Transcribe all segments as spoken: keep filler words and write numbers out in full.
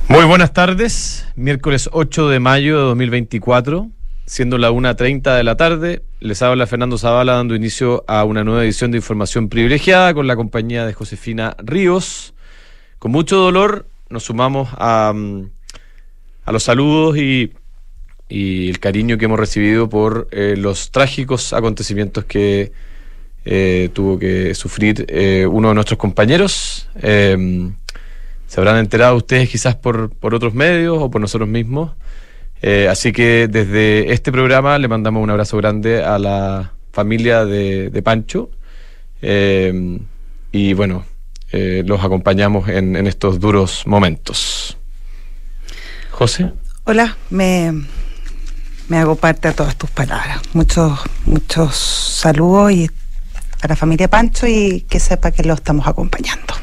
Muy buenas tardes, miércoles ocho de mayo de dos mil veinticuatro, siendo la una treinta de la tarde, les habla Fernando Zavala dando inicio a una nueva edición de Información Privilegiada con la compañía de Josefina Ríos. Con mucho dolor nos sumamos a, a los saludos y, y el cariño que hemos recibido por eh, los trágicos acontecimientos que eh, tuvo que sufrir eh, uno de nuestros compañeros. Eh, Se habrán enterado ustedes quizás por, por otros medios o por nosotros mismos. Eh, así que desde este programa le mandamos un abrazo grande a la familia de, de Pancho. Eh, y bueno, eh, los acompañamos en, en estos duros momentos. ¿José? Hola, me, me hago parte a todas tus palabras. Muchos, muchos saludos y a la familia Pancho y que sepa que lo estamos acompañando.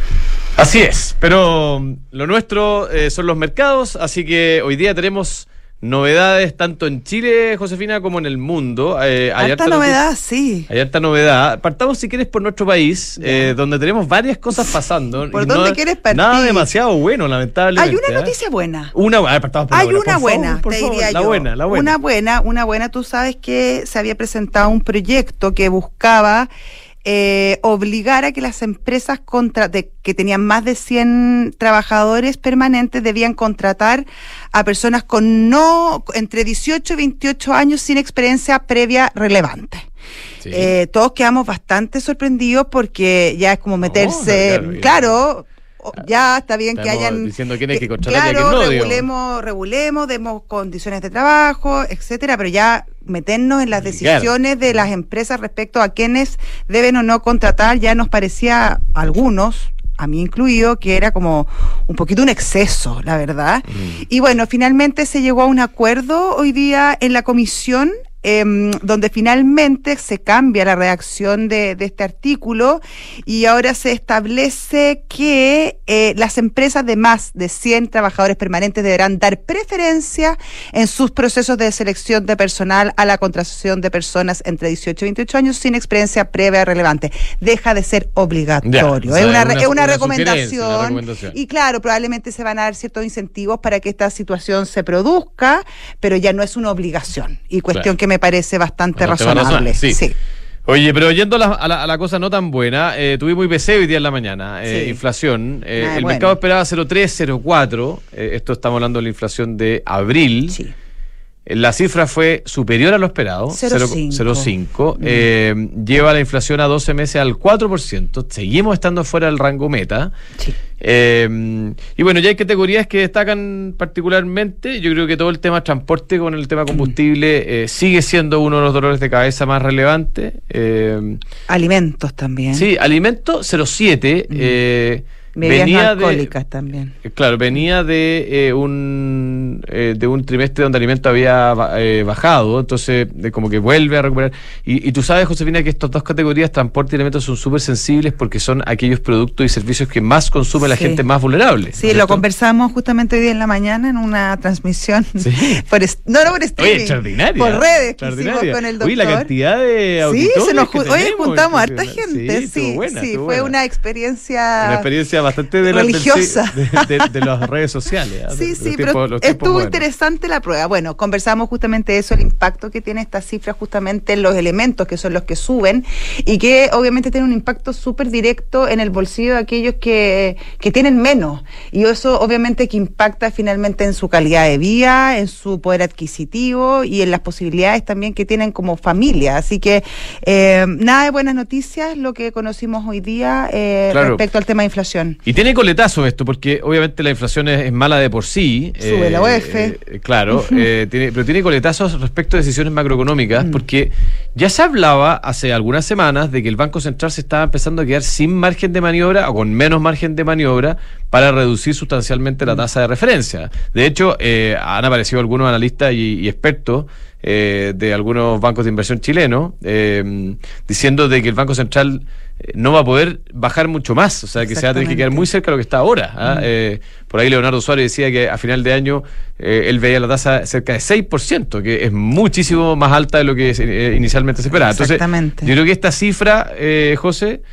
Así es, pero lo nuestro eh, son los mercados, así que hoy día tenemos novedades tanto en Chile, Josefina, como en el mundo. Eh, hay harta novedad, sí. Hay harta novedad. Partamos, si quieres, por nuestro país, eh, donde tenemos varias cosas pasando. ¿Por dónde no, quieres partir? Nada demasiado bueno, lamentablemente. Hay una noticia buena. Una, a ver, partamos por Hay la una buena, buena, favor, por te favor, diría la yo. Buena, la buena. Una buena, una buena. Tú sabes que se había presentado un proyecto que buscaba Eh, obligar a que las empresas contra, de, que tenían más de cien trabajadores permanentes debían contratar a personas con no entre dieciocho y veintiocho años sin experiencia previa relevante. Sí. Eh, todos quedamos bastante sorprendidos porque ya es como meterse, oh, claro, claro ya está bien Estamos que hayan diciendo quién hay que contratar, claro, y a quién no, regulemos, regulemos, demos condiciones de trabajo, etcétera, pero ya meternos en las decisiones de las empresas respecto a quiénes deben o no contratar ya nos parecía a algunos, a mí incluido, que era como un poquito un exceso, la verdad. Mm. Y bueno, finalmente se llegó a un acuerdo hoy día en la comisión, Eh, donde finalmente se cambia la redacción de, de este artículo y ahora se establece que eh, las empresas de más de cien trabajadores permanentes deberán dar preferencia en sus procesos de selección de personal a la contratación de personas entre dieciocho y veintiocho años sin experiencia previa relevante. Deja de ser obligatorio. Ya, o sea, es una, es una, es una, una recomendación, una recomendación y claro, probablemente se van a dar ciertos incentivos para que esta situación se produzca, pero ya no es una obligación y cuestión claro. que me parece bastante bueno, razonable. Sí. sí. Oye, pero yendo a la, a la, a la cosa no tan buena, eh, tuvimos I P C hoy día en la mañana, eh, sí. inflación, eh, ah, el bueno. mercado esperaba cero coma tres, cero coma cuatro, eh, esto estamos hablando de la inflación de abril. Sí. La cifra fue superior a lo esperado, cero coma cinco. Eh, lleva la inflación a doce meses al cuatro por ciento. Seguimos estando fuera del rango meta. Sí. Eh, y bueno, ya hay categorías que destacan particularmente. Yo creo que todo el tema transporte con el tema combustible eh, sigue siendo uno de los dolores de cabeza más relevantes. Eh, alimentos también. Sí, alimentos cero coma siete. Mm. Eh, Bebidas venía alcohólicas de, también. Claro, venía de eh, un eh, de un trimestre donde alimento había eh, bajado, entonces de como que vuelve a recuperar. Y, y tú sabes, Josefina, que estas dos categorías, transporte y alimentos, son súper sensibles porque son aquellos productos y servicios que más consume sí. la gente más vulnerable. Sí, ¿no lo conversamos justamente hoy día en la mañana en una transmisión. Sí. Por est- no, no por streaming. Oye, extraordinaria. Por redes que hicimos con el doctor. Oye, la cantidad de auditores Sí, se nos que ju- tenemos, hoy juntamos a harta gente. Sí, sí, buena, sí fue buena. una experiencia... Una experiencia bastante de religiosa la, de, de, de las redes sociales. ¿eh? Sí, de, sí, de pero tiempos, estuvo buenos. interesante la prueba. Bueno, conversamos justamente de eso, el impacto que tiene esta cifra justamente en los elementos que son los que suben y que obviamente tiene un impacto súper directo en el bolsillo de aquellos que, que tienen menos. Y eso obviamente que impacta finalmente en su calidad de vida, en su poder adquisitivo y en las posibilidades también que tienen como familia. Así que eh, nada de buenas noticias lo que conocimos hoy día eh, claro. respecto al tema de inflación. Y tiene coletazo esto, porque obviamente la inflación es, es mala de por sí. Sube eh, la U E F. Eh, claro, eh, tiene, pero tiene coletazos respecto a decisiones macroeconómicas, mm. porque ya se hablaba hace algunas semanas de que el Banco Central se estaba empezando a quedar sin margen de maniobra o con menos margen de maniobra para reducir sustancialmente la tasa de referencia. De hecho, eh, han aparecido algunos analistas y, y expertos eh, de algunos bancos de inversión chilenos eh, diciendo de que el Banco Central no va a poder bajar mucho más, o sea que se va a tener que quedar muy cerca de lo que está ahora. ¿ah? Mm. Eh, por ahí Leonardo Suárez decía que a final de año eh, él veía la tasa cerca de seis por ciento, que es muchísimo más alta de lo que eh, inicialmente se esperaba. Entonces, yo creo que esta cifra, eh, José,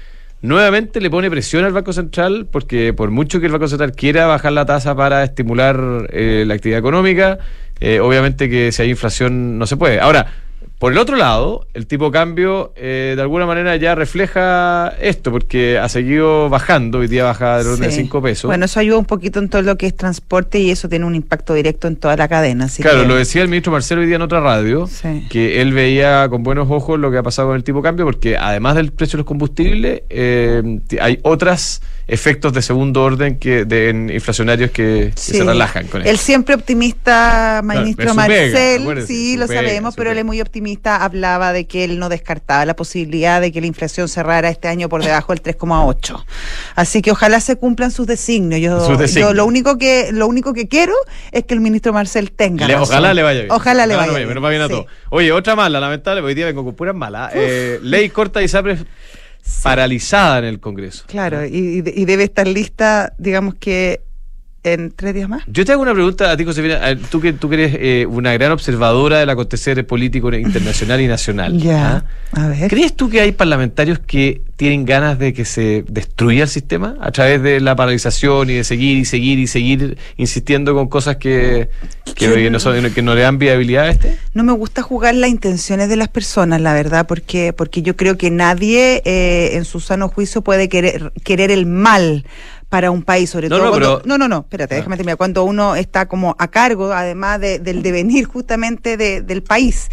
nuevamente le pone presión al Banco Central, porque por mucho que el Banco Central quiera bajar la tasa para estimular eh, la actividad económica, eh, obviamente que si hay inflación no se puede. Ahora, por el otro lado, el tipo de cambio eh, de alguna manera ya refleja esto, porque ha seguido bajando, hoy día baja del orden Sí. de cinco pesos. Bueno, eso ayuda un poquito en todo lo que es transporte y eso tiene un impacto directo en toda la cadena. Así Claro, que, lo decía el ministro Marcelo hoy día en otra radio, Sí. que él veía con buenos ojos lo que ha pasado con el tipo de cambio, porque además del precio de los combustibles, eh, t- hay otros efectos de segundo orden que de, en inflacionarios que, que Sí. se relajan con El eso. siempre optimista ministro es su pega, Marcel, acuérdese, sí, su lo pega, sabemos, su pero él pega. es muy optimista, hablaba de que él no descartaba la posibilidad de que la inflación cerrara este año por debajo del tres coma ocho. Así que ojalá se cumplan sus designios. Yo, Sus designios. yo lo único que lo único que quiero es que el ministro Marcel tenga Le- razón. ojalá le vaya bien. Ojalá le vaya no, bien. Pero va bien a sí. todo. Oye, otra mala, lamentable, hoy día vengo con puras malas. Eh, ley corta y ISAPRES paralizada en el Congreso. Claro, y, y de- y debe estar lista, digamos que en tres días más. Yo te hago una pregunta a ti, Josefina. A- Tú que, tú que eres eh, una gran observadora del acontecer político internacional y nacional. Ya, ¿ah? a ver. ¿Crees tú que hay parlamentarios que tienen ganas de que se destruya el sistema a través de la paralización y de seguir y seguir y seguir insistiendo con cosas que, que, Yo- no, son- que no le dan viabilidad a este? No me gusta jugar las intenciones de las personas, la verdad, porque porque yo creo que nadie eh, en su sano juicio puede querer querer el mal para un país, sobre No, todo no, cuando, pero- no, no, no, espérate, Ah. déjame terminar, cuando uno está como a cargo, además de- del devenir justamente de- del país.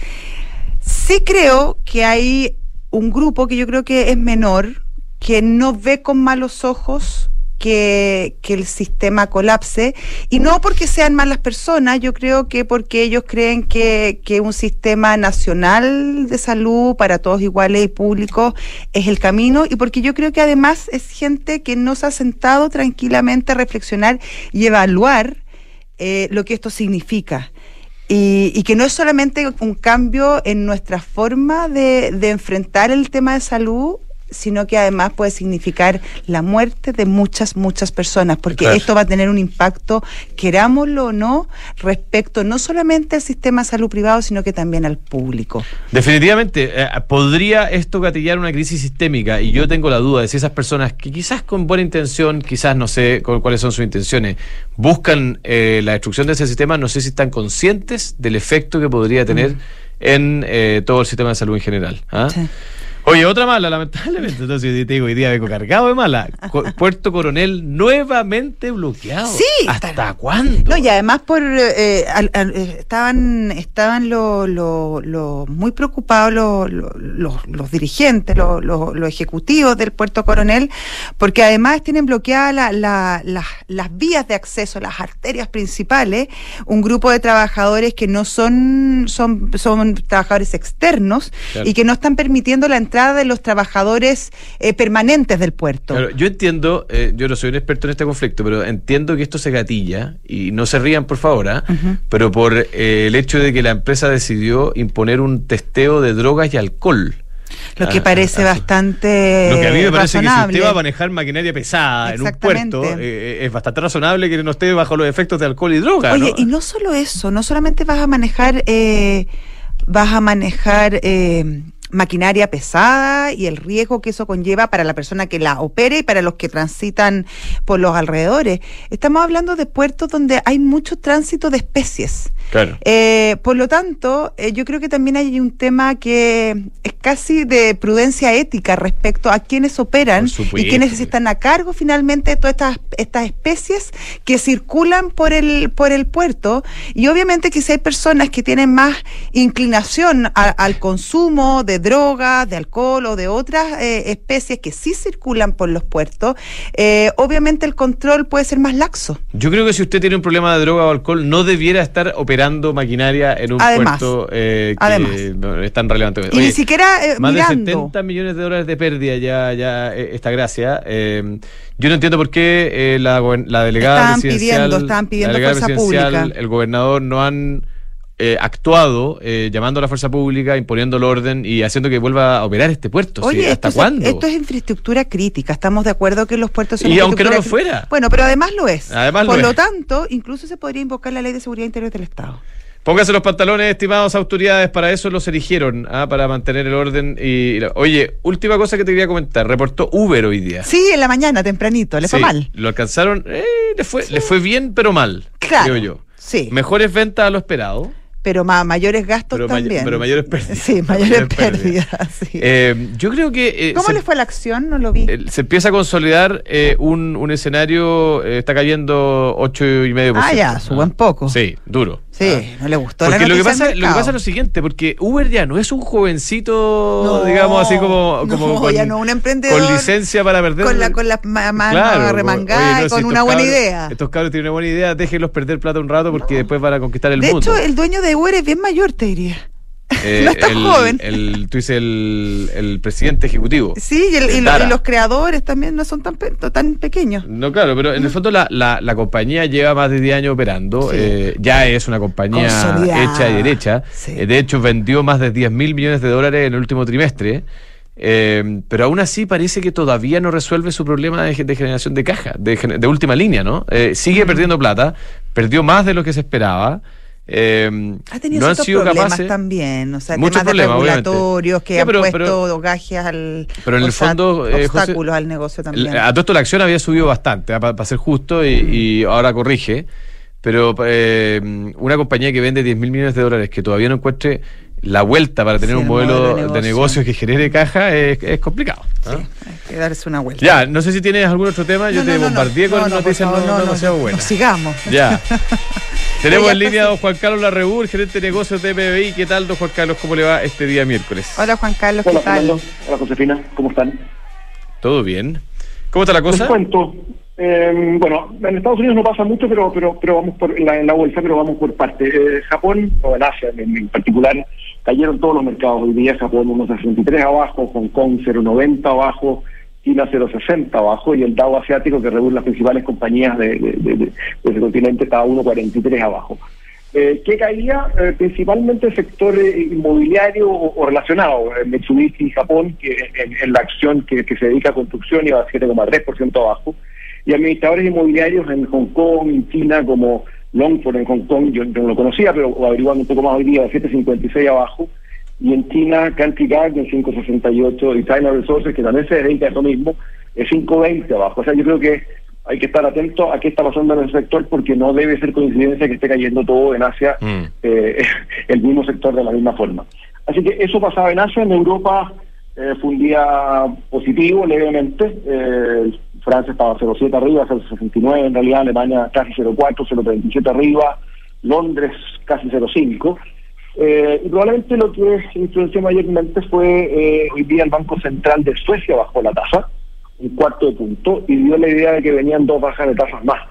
Sí creo que hay un grupo que yo creo que es menor, que no ve con malos ojos que, que el sistema colapse, y no porque sean malas personas, yo creo que porque ellos creen que, que un sistema nacional de salud para todos iguales y públicos es el camino, y porque yo creo que además es gente que no se ha sentado tranquilamente a reflexionar y evaluar eh, lo que esto significa. Y, y que no es solamente un cambio en nuestra forma de, de enfrentar el tema de salud, sino que además puede significar la muerte de muchas, muchas personas, porque Claro. esto va a tener un impacto, querámoslo o no, respecto no solamente al sistema de salud privado, sino que también al público. Definitivamente, eh, podría esto gatillar una crisis sistémica, y yo tengo la duda de si esas personas que quizás con buena intención, quizás no sé con cuáles son sus intenciones, buscan eh, la destrucción de ese sistema, no sé si están conscientes del efecto que podría tener mm. en eh, todo el sistema de salud en general. ¿ah? Sí. Oye, otra mala, lamentablemente. Entonces, yo te digo, hoy día vengo cargado de mala. Co- Puerto Coronel nuevamente bloqueado. Sí. ¿Hasta está- cuándo? No, y además por eh, al- al- eh, estaban estaban los lo, lo muy preocupados los lo, lo, los dirigentes, los lo, lo ejecutivos del Puerto Coronel, porque además tienen bloqueadas la, la, la, las vías de acceso, las arterias principales, un grupo de trabajadores que no son son son trabajadores externos, claro. y que no están permitiendo la entrada de los trabajadores eh, permanentes del puerto. Claro, yo entiendo, eh, yo no soy un experto en este conflicto, pero entiendo que esto se gatilla, y no se rían por favor, ¿eh? Uh-huh. pero por eh, el hecho de que la empresa decidió imponer un testeo de drogas y alcohol. Lo que Ah, parece ah, bastante Lo que a mí me parece razonable. que si usted va a manejar maquinaria pesada en un Exactamente. puerto, eh, es bastante razonable que no esté bajo los efectos de alcohol y droga. Oye, ¿no? y no solo eso, no solamente vas a manejar, eh, vas a manejar eh, maquinaria pesada y el riesgo que eso conlleva para la persona que la opere y para los que transitan por los alrededores. Estamos hablando de puertos donde hay mucho tránsito de especies. Claro. Eh, por lo tanto, eh, yo creo que también hay un tema que es casi de prudencia ética respecto a quienes operan Por supuesto, y quienes pues. están a cargo finalmente de todas estas, estas especies que circulan por el, por el puerto. Y obviamente que si hay personas que tienen más inclinación a, al consumo de drogas, de alcohol o de otras eh, especies que sí circulan por los puertos, eh, obviamente el control puede ser más laxo. Yo creo que si usted tiene un problema de droga o alcohol, no debiera estar operando maquinaria en un Además, puerto eh, que además. no, es tan relevante. Y ni siquiera eh, más mirando. de setenta millones de dólares de pérdida ya, ya eh, esta gracia. Eh, yo no entiendo por qué eh, la, gober- la delegada Estaban presidencial, pidiendo, estaban pidiendo la delegada fuerza presidencial, pública. el gobernador no han eh, actuado eh, llamando a la fuerza pública, imponiendo el orden y haciendo que vuelva a operar este puerto. Oye, ¿sí? ¿Hasta esto, cuándo? Es, esto es infraestructura crítica. Estamos de acuerdo que los puertos son Y aunque no infraestructura lo cri- fuera. Bueno, pero además lo es. Además Por lo lo es. tanto, incluso se podría invocar la Ley de Seguridad Interior del Estado. Póngase los pantalones, estimados autoridades, para eso los eligieron, ¿ah? Para mantener el orden. Y, y Oye, última cosa que te quería comentar, reportó Uber hoy día. Sí, en la mañana, tempranito, le sí, fue mal. Lo alcanzaron, eh, le, fue, sí. le fue bien, pero mal, claro, creo yo. Sí. Mejores ventas a lo esperado. Pero ma mayores gastos pero también. May pero mayores pérdidas. Sí, mayores, mayores pérdidas. pérdidas sí. eh, yo creo que... Eh, ¿Cómo se, le fue la acción? No lo vi. Eh, se empieza a consolidar eh, un, un escenario, eh, está cayendo ocho y medio por ciento. Ah, ya, suben poco. Sí, duro. Sí, ah. no le gustó porque la lo que pasa lo que pasa es lo siguiente, porque Uber ya no es un jovencito, no, digamos así como, como no, con, ya no un emprendedor con licencia para perder. Con la con las manos claro, remangadas, no, con si una buena cabros, idea. Estos cabros tienen una buena idea, déjenlos perder plata un rato porque no. después van a conquistar el de mundo. De hecho, el dueño de Uber es bien mayor, te diría. Eh, no está el, joven. El, tú dices el, el presidente ejecutivo. Sí, y, el, y, lo, y los creadores también no son tan, pe tan pequeños. No, claro, pero en no. el fondo la, la, la compañía lleva más de diez años operando. Sí. Eh, ya es una compañía hecha y derecha. Sí. Eh, de hecho, vendió más de diez mil millones de dólares en el último trimestre. Eh, pero aún así parece que todavía no resuelve su problema de, de generación de caja, de, de última línea, ¿no? Eh, sigue mm. perdiendo plata, perdió más de lo que se esperaba. Eh, ha tenido no han sido problemas capaces también, o sea, muchos temas problemas, de regulatorios obviamente. que sí, han pero, puesto gajes al pero en el fondo eh, obstáculos José, al negocio también. A todo esto la acción había subido bastante, para pa ser justo, y, mm. y ahora corrige, pero eh, una compañía que vende diez mil millones de dólares que todavía no encuentre la vuelta para tener sí, un modelo, modelo de, negocio. de negocios que genere caja es, es complicado. ¿Ah? Sí, hay que darse una vuelta. Ya, no sé si tienes algún otro tema, yo no, te no, bombardeé no, con no, noticias no, no, no demasiado no, buenas. Sigamos. Ya. Tenemos en línea a don Juan Carlos Larrebur, gerente de negocios de P B I. ¿Qué tal, don Juan Carlos? ¿Cómo le va este día miércoles? Hola, Juan Carlos, ¿qué Hola, tal? Fernando. Hola, Josefina, ¿cómo están? Todo bien. ¿Cómo está la cosa? Les cuento. Eh, bueno, en Estados Unidos no pasa mucho, pero pero pero vamos por en la, en la bolsa, pero vamos por parte. Eh, Japón, o en Asia en, en particular, cayeron todos los mercados. Hoy día Japón uno coma sesenta y tres abajo, Hong Kong cero coma noventa abajo, China cero coma sesenta abajo, y el Dow asiático, que reúne las principales compañías de, de, de, de, de ese continente, está uno coma cuarenta y tres abajo. Eh, ¿Qué caía? Eh, principalmente el sector eh, inmobiliario o, o relacionado. Eh, Mitsubishi Japón, que en, en la acción que, que se dedica a construcción, iba a siete coma tres por ciento abajo. Y administradores inmobiliarios en Hong Kong, en China, como Longford en Hong Kong, yo, yo no lo conocía, pero averiguando un poco más hoy día, siete coma cincuenta y seis abajo. Y en China, Country Garden cinco coma sesenta y ocho, y China Resources, que también se dedica a eso mismo, es cinco coma veinte abajo. O sea, yo creo que hay que estar atento a qué está pasando en el sector, porque no debe ser coincidencia que esté cayendo todo en Asia, mm. eh, el mismo sector de la misma forma. Así que eso pasaba en Asia. En Europa eh, fue un día positivo, levemente. Eh, Francia estaba cero coma siete arriba, cero coma sesenta y nueve en realidad, Alemania casi cero coma cuatro, cero coma treinta y siete arriba, Londres casi cero coma cinco. Eh, y probablemente lo que influenció mayormente fue eh, hoy día el Banco Central de Suecia bajó la tasa un cuarto de punto y dio la idea de que venían dos bajas de tasas más.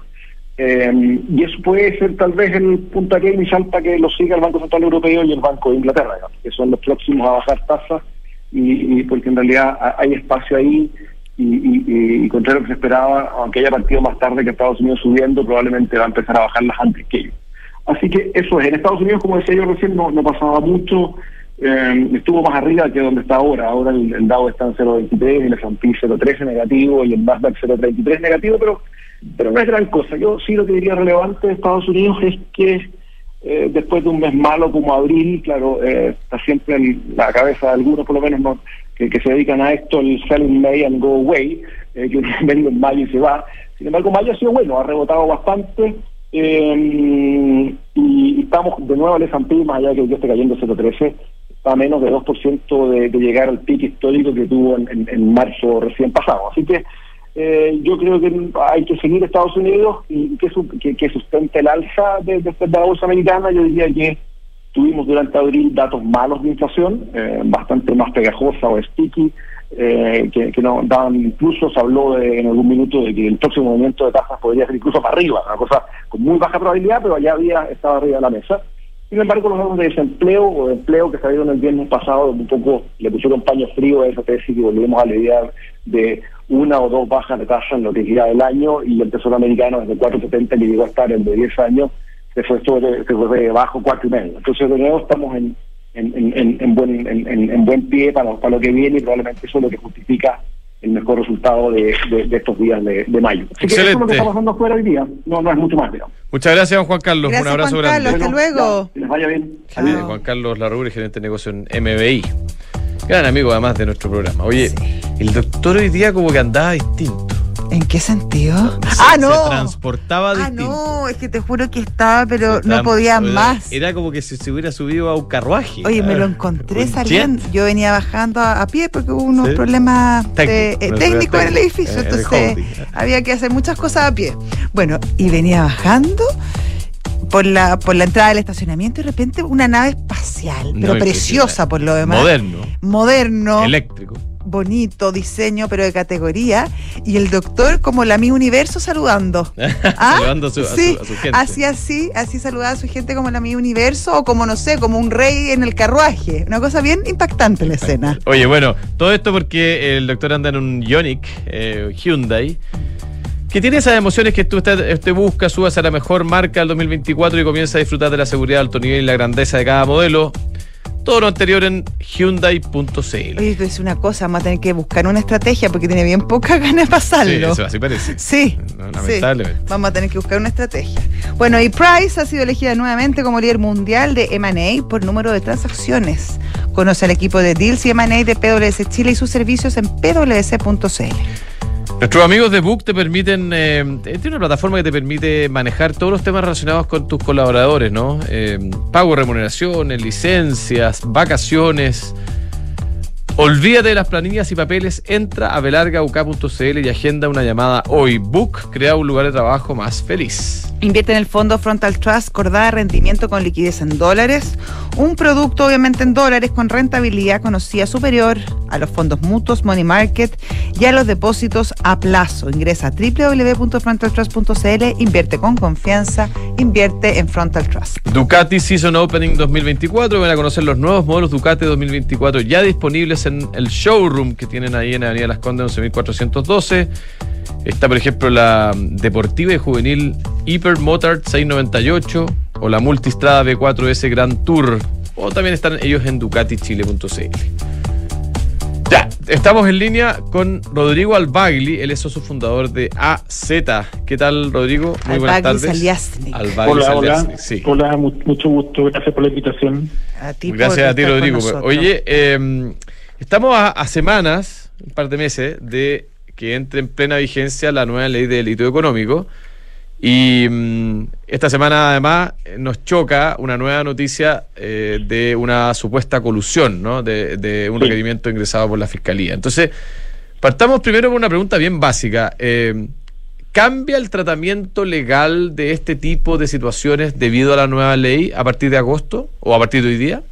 Eh, y eso puede ser tal vez el punto aquí inicial para que lo siga el Banco Central Europeo y el Banco de Inglaterra, digamos, que son los próximos a bajar tasas, y, y porque en realidad hay espacio ahí. Y, y, y contrario a lo que se esperaba, aunque haya partido más tarde que Estados Unidos subiendo, probablemente va a empezar a bajarlas antes que ellos. Así que eso es. En Estados Unidos, como decía yo recién, no, no pasaba mucho. Eh, estuvo más arriba que donde está ahora. Ahora el, el Dow está en cero coma veintitrés, el S and P cero coma trece negativo y el Nasdaq cero coma treinta y tres negativo, pero pero no es gran cosa. Yo sí lo que diría relevante de Estados Unidos es que eh, después de un mes malo como abril, claro, eh, está siempre en la cabeza de algunos, por lo menos no que, que se dedican a esto, el sell in May and go away, eh, que vende en mayo y se va. Sin embargo, mayo ha sido bueno, ha rebotado bastante, eh, y, y estamos de nuevo al S and P, más allá de que yo esté cayendo cero coma trece, está a menos de dos por ciento de, de llegar al pico histórico que tuvo en, en, en marzo recién pasado. Así que eh, yo creo que hay que seguir Estados Unidos y que, su, que, que sustente el alza de, de, de la bolsa americana. Yo diría que tuvimos durante abril datos malos de inflación, eh, bastante más pegajosa o sticky, eh, que, que no daban, incluso se habló de, en algún minuto de que el próximo movimiento de tasas podría ser incluso para arriba, una cosa con muy baja probabilidad, pero allá había estaba arriba de la mesa. Sin embargo, los datos de desempleo o de empleo que salieron el viernes pasado, un poco le pusieron paño frío a esa tesis y volvimos a la idea de una o dos bajas de tasa en lo que queda del año, y el Tesoro americano desde cuatro coma setenta que llegó a estar el de diez años, se fue sobre, se fue de bajo cuatro y medio. Entonces de nuevo estamos en en, en, en buen en, en, en buen pie para, para lo que viene, y probablemente eso es lo que justifica el mejor resultado de, de, de estos días de, de mayo. Así que eso es lo que está pasando afuera hoy día, no, no es mucho más, digamos. Muchas gracias, don Juan Carlos. Gracias, un abrazo Juan grande. Carlos, hasta luego. Ya, que les vaya bien. Sí, Juan Carlos Larrauri, gerente de negocio en M B I. Gran amigo además de nuestro programa. Oye, sí. El doctor hoy día como que andaba distinto. ¿En qué sentido? Se, ah, no. Se transportaba distinto. Ah, no, es que te juro que estaba, pero estaba, no podía era, más. Era como que si se hubiera subido a un carruaje. Oye, me lo encontré saliendo. Yo venía bajando a, a pie porque hubo unos ¿Sí? problemas de, eh, técnicos en el edificio. Eh, entonces el había que hacer muchas cosas a pie. Bueno, y venía bajando por la por la entrada del estacionamiento y de repente una nave espacial, pero no, preciosa por lo demás. Moderno. Moderno. Eléctrico. Bonito diseño, pero de categoría, y el doctor como la Mi Universo saludando. ¿Ah? Saludando a su, sí, a, su, a su gente. Así, así, así saludaba a su gente como la Mi Universo, o como, no sé, como un rey en el carruaje. Una cosa bien impactante la escena. Oye, bueno, todo esto porque el doctor anda en un Ioniq eh, Hyundai, que tiene esas emociones que tú usted, usted busca, subas a la mejor marca del dos mil veinticuatro y comienza a disfrutar de la seguridad de alto nivel y la grandeza de cada modelo. Todo lo anterior en Hyundai punto c l. Oye, tú dices una cosa, vamos a tener que buscar una estrategia porque tiene bien poca ganas de pasarlo. Sí, eso así parece. Sí. No, lamentablemente. Sí. Vamos a tener que buscar una estrategia. Bueno, y Price ha sido elegida nuevamente como líder mundial de M and A por número de transacciones. Conoce al equipo de Deals y M and A de P W C Chile y sus servicios en P W C punto c l. Nuestros amigos de Book te permiten, eh, tiene una plataforma que te permite manejar todos los temas relacionados con tus colaboradores, ¿no? Eh, pago, remuneraciones, licencias, vacaciones. Olvídate de las planillas y papeles, entra a belarga u k punto c l y agenda una llamada hoy. Book crea un lugar de trabajo más feliz. Invierte en el fondo Frontal Trust, acordada de rendimiento con liquidez en dólares. Un producto obviamente en dólares con rentabilidad conocida superior a los fondos mutuos, money market y a los depósitos a plazo. Ingresa a w w w punto frontal trust punto c l, invierte con confianza, invierte en Frontal Trust. Ducati Season Opening dos mil veinticuatro, van a conocer los nuevos modelos Ducati dos mil veinticuatro ya disponibles en el showroom que tienen ahí en Avenida Las Condes once mil cuatrocientos doce. Está, por ejemplo, la deportiva y juvenil Hyper Motard seiscientos noventa y ocho o la Multistrada B cuatro S Grand Tour, o también están ellos en ducati chile punto c l. Ya, estamos en línea con Rodrigo Albagli, él es socio fundador de A Z. ¿Qué tal, Rodrigo? Muy buenas tardes. Saliasnik. Albagli hola, Saliasnik. Hola, sí. Hola, mucho gusto, gracias por la invitación. A ti gracias a ti, Rodrigo. Oye, eh, estamos a, a semanas, un par de meses, de que entre en plena vigencia la nueva ley de delito económico. Y mmm, esta semana además nos choca una nueva noticia eh, de una supuesta colusión, ¿no? De, de un sí. requerimiento ingresado por la Fiscalía. Entonces, partamos primero con una pregunta bien básica. Eh, ¿Cambia el tratamiento legal de este tipo de situaciones debido a la nueva ley a partir de agosto o a partir de hoy día?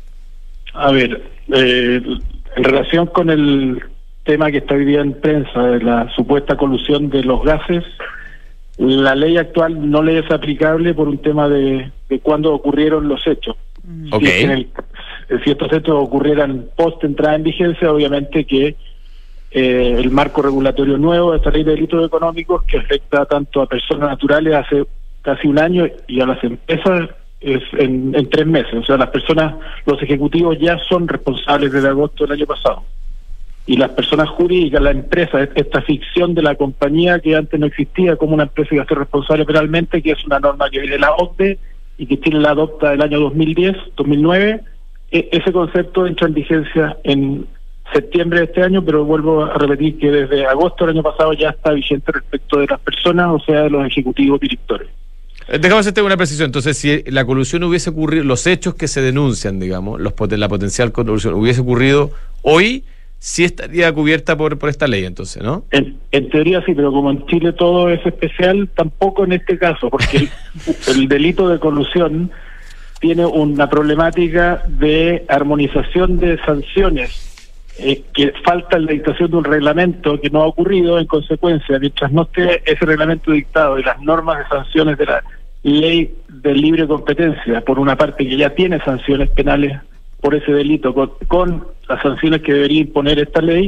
A ver, eh, en relación con el tema que está hoy día en prensa de la supuesta colusión de los gases, la ley actual no le es aplicable por un tema de, de cuándo ocurrieron los hechos. Okay. Si, en el, si estos hechos ocurrieran post entrada en vigencia, obviamente que eh, el marco regulatorio nuevo de esta ley de delitos económicos, que afecta tanto a personas naturales hace casi un año y a las empresas es en, en tres meses. O sea, las personas, los ejecutivos ya son responsables desde agosto del año pasado. Y las personas jurídicas, la empresa, esta ficción de la compañía que antes no existía como una empresa que va a ser responsable penalmente, que es una norma que viene de la O C D E y que Chile la adopta del año dos mil diez, dos mil nueve, e- ese concepto entra en vigencia en septiembre de este año, pero vuelvo a repetir que desde agosto del año pasado ya está vigente respecto de las personas, o sea, de los ejecutivos directores. Déjame hacerte una precisión. Entonces, si la colusión hubiese ocurrido, los hechos que se denuncian, digamos, los la potencial colusión hubiese ocurrido hoy, sí estaría cubierta por, por esta ley, entonces, ¿no? En, en teoría sí, pero como en Chile todo es especial, tampoco en este caso, porque el, el delito de colusión tiene una problemática de armonización de sanciones, eh, que falta la dictación de un reglamento que no ha ocurrido. En consecuencia, mientras no esté ese reglamento dictado y las normas de sanciones de la ley de libre competencia, por una parte que ya tiene sanciones penales por ese delito, con, con las sanciones que debería imponer esta ley,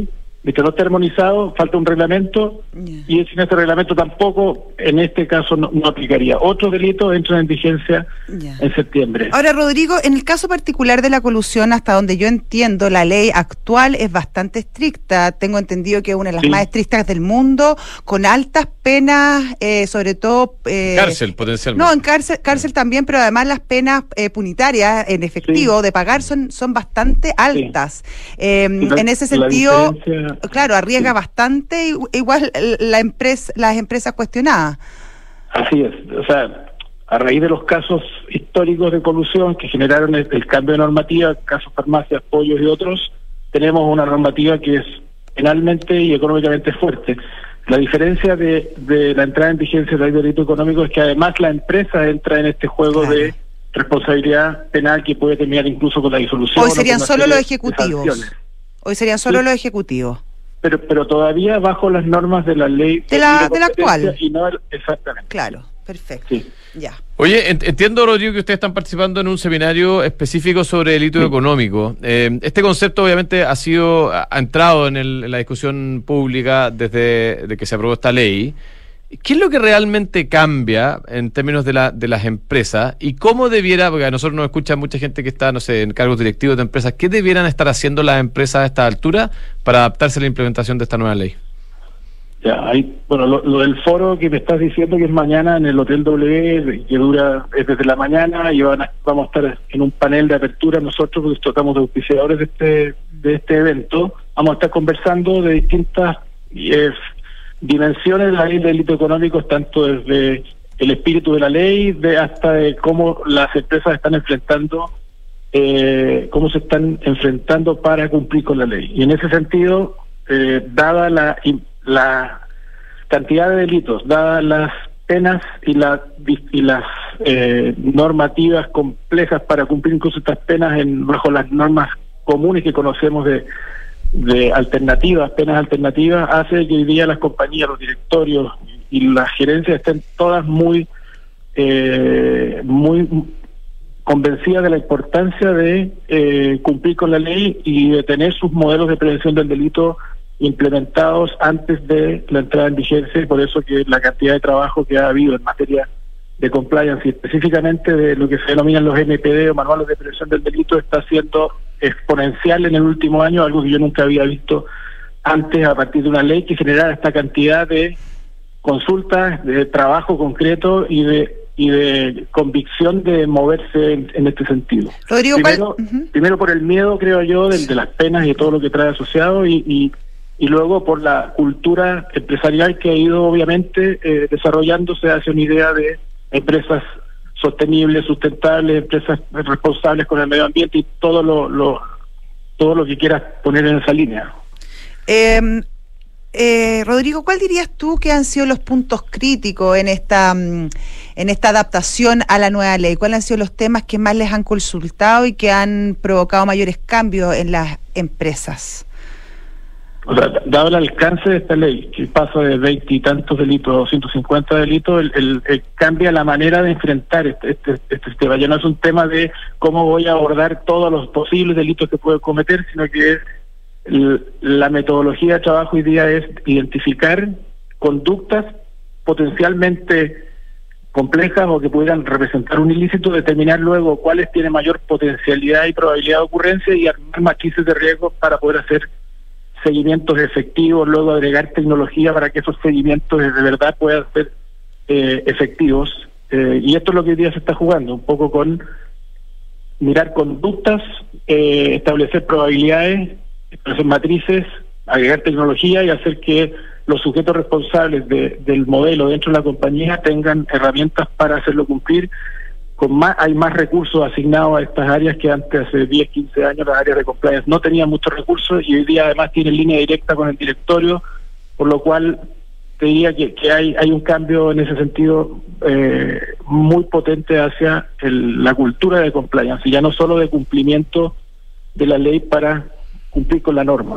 Mientras no esté armonizado, falta un reglamento, yeah. y sin este reglamento tampoco, en este caso, no, no aplicaría. Otros delitos entran en vigencia yeah. en septiembre. Ahora, Rodrigo, en el caso particular de la colusión, hasta donde yo entiendo, la ley actual es bastante estricta. Tengo entendido que es una de las sí. más estrictas del mundo, con altas penas, eh, sobre todo... Eh, cárcel, potencialmente. No, en cárcel, cárcel sí. también, pero además las penas eh, punitarias en efectivo sí. de pagar son, son bastante altas. Sí. Eh, la, en ese sentido... Diferencia... Claro, arriesga sí. bastante, igual la empresa, las empresas cuestionadas. Así es, o sea, a raíz de los casos históricos de colusión que generaron el, el cambio de normativa, casos farmacias, pollos y otros, tenemos una normativa que es penalmente y económicamente fuerte. La diferencia de, de la entrada en vigencia de la ley de delito económico es que además la empresa entra en este juego claro. de responsabilidad penal que puede terminar incluso con la disolución. Hoy serían solo los ejecutivos. Hoy serían solo sí. los ejecutivos. Pero pero todavía bajo las normas de la ley de la, de la actual. Y no, exactamente. Claro, perfecto. Sí. Ya. Oye, entiendo, Rodrigo, que ustedes están participando en un seminario específico sobre delito sí. económico. Eh, este concepto obviamente ha sido ha entrado en, el, en la discusión pública desde de que se aprobó esta ley. ¿Qué es lo que realmente cambia en términos de, la, de las empresas y cómo debiera, porque a nosotros nos escucha mucha gente que está, no sé, en cargos directivos de empresas, ¿qué debieran estar haciendo las empresas a esta altura para adaptarse a la implementación de esta nueva ley? Ya, hay, bueno, lo, lo del foro que me estás diciendo que es mañana en el Hotel W, que dura es desde la mañana y van a, vamos a estar en un panel de apertura nosotros, porque tratamos de auspiciadores de este, de este evento, vamos a estar conversando de distintas... Eh, dimensiones de la ley de delito económico, tanto desde el espíritu de la ley de hasta de cómo las empresas están enfrentando, eh, cómo se están enfrentando para cumplir con la ley. Y en ese sentido, eh, dada la, la cantidad de delitos, dadas las penas y, la, y las eh, normativas complejas para cumplir con estas penas en bajo las normas comunes que conocemos de de alternativas, penas alternativas, hace que hoy día las compañías, los directorios y las gerencias estén todas muy eh, muy convencidas de la importancia de eh, cumplir con la ley y de tener sus modelos de prevención del delito implementados antes de la entrada en vigencia, y por eso que la cantidad de trabajo que ha habido en materia de compliance y específicamente de lo que se denominan los M P D o manuales de prevención del delito está siendo exponencial en el último año, algo que yo nunca había visto antes a partir de una ley que generara esta cantidad de consultas, de trabajo concreto y de y de convicción de moverse en, en este sentido. Rodrigo, primero, uh-huh. primero por el miedo, creo yo, de, de las penas y de todo lo que trae asociado y, y, y luego por la cultura empresarial que ha ido obviamente eh, desarrollándose hacia una idea de empresas sostenibles, sustentables, empresas responsables con el medio ambiente y todo lo, lo todo lo que quieras poner en esa línea. Eh, eh, Rodrigo, ¿cuál dirías tú que han sido los puntos críticos en esta en esta adaptación a la nueva ley? ¿Cuáles han sido los temas que más les han consultado y que han provocado mayores cambios en las empresas? O sea, dado el alcance de esta ley, que pasa de veinte y tantos delitos a doscientos cincuenta delitos, el, el, el cambia la manera de enfrentar este, este, este tema. Ya no es un tema de cómo voy a abordar todos los posibles delitos que puedo cometer, sino que el, la metodología de trabajo hoy día es identificar conductas potencialmente complejas o que pudieran representar un ilícito, determinar luego cuáles tienen mayor potencialidad y probabilidad de ocurrencia y armar matrices de riesgo para poder hacer seguimientos efectivos, luego agregar tecnología para que esos seguimientos de verdad puedan ser eh, efectivos. Eh, y esto es lo que hoy día se está jugando, un poco con mirar conductas, eh, establecer probabilidades, establecer matrices, agregar tecnología y hacer que los sujetos responsables de, del modelo dentro de la compañía tengan herramientas para hacerlo cumplir. Con más, hay más recursos asignados a estas áreas que antes, hace diez, quince años, las áreas de compliance no tenían muchos recursos y hoy día además tienen línea directa con el directorio, por lo cual te diría que, que hay, hay un cambio en ese sentido eh, muy potente hacia el, la cultura de compliance, y ya no solo de cumplimiento de la ley para cumplir con la norma.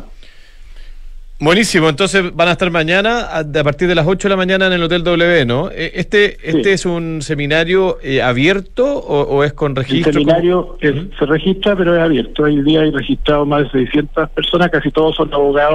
Buenísimo, entonces van a estar mañana a, a partir de las ocho de la mañana en el Hotel W, ¿no? ¿Este este sí. es un seminario eh, abierto o, o es con registro? El seminario es, se registra, pero es abierto. Hoy día hay registrado más de seiscientas personas, casi todos son abogados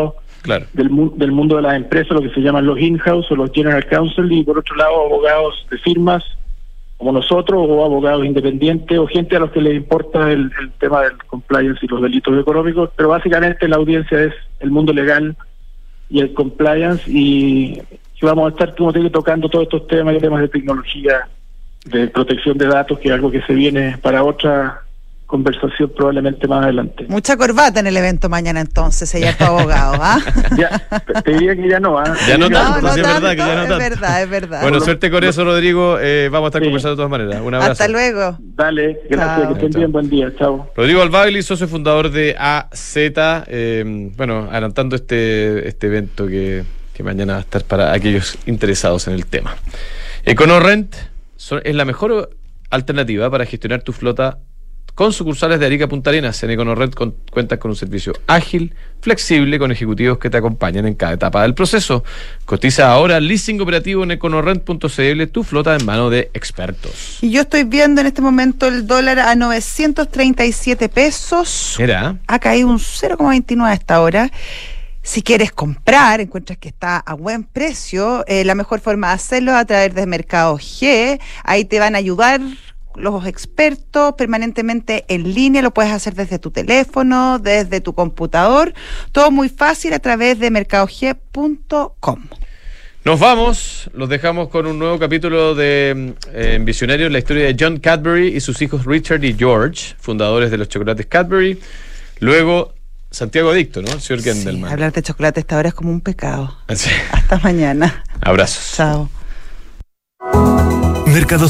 claro. del, mu- del mundo de las empresas, lo que se llaman los in-house o los general counsel, y por otro lado abogados de firmas como nosotros, o abogados independientes, o gente a los que les importa el, el tema del compliance y los delitos económicos, pero básicamente la audiencia es el mundo legal y el compliance, y, y vamos a estar, como te digo, tocando todos estos temas, y temas de tecnología, de protección de datos, que es algo que se viene para otra conversación probablemente más adelante. Mucha corbata en el evento mañana entonces, sería tu abogado, ¿ah? Ya, te diría que ya no, ¿ah? Ya no Que tanto, no, no sí, es tanto, verdad que ya no es tanto. verdad, es verdad. Bueno, suerte con eso, Rodrigo. Eh, vamos a estar Sí. conversando de todas maneras. Un abrazo. Hasta luego. Dale, gracias, Chao. que estén Chao. bien, buen día, chao. Rodrigo Albagli, socio fundador de A Z, eh, bueno, adelantando este, este evento que, que mañana va a estar para aquellos interesados en el tema. EconoRent son- es la mejor alternativa para gestionar tu flota con sucursales de Arica a Punta Arenas. En EconoRent con, cuentas con un servicio ágil, flexible, con ejecutivos que te acompañan en cada etapa del proceso. Cotiza ahora leasing operativo en econorent punto c l, tu flota en manos de expertos. Y yo estoy viendo en este momento el dólar a novecientos treinta y siete pesos. Mira, Ha caído un cero coma veintinueve a esta hora. Si quieres comprar, encuentras que está a buen precio, eh, la mejor forma de hacerlo es a través de Mercado G. Ahí te van a ayudar los expertos permanentemente en línea. Lo puedes hacer desde tu teléfono, desde tu computador. Todo muy fácil a través de mercado g punto com. nos vamos, los dejamos con un nuevo capítulo de eh, en Visionarios, la historia de John Cadbury y sus hijos Richard y George, fundadores de los chocolates Cadbury. Luego, Santiago Adicto, ¿no? El señor Sí, Gendelman. hablar de chocolate a esta hora es como un pecado. Sí. Hasta mañana. Abrazos. Chao. Mercado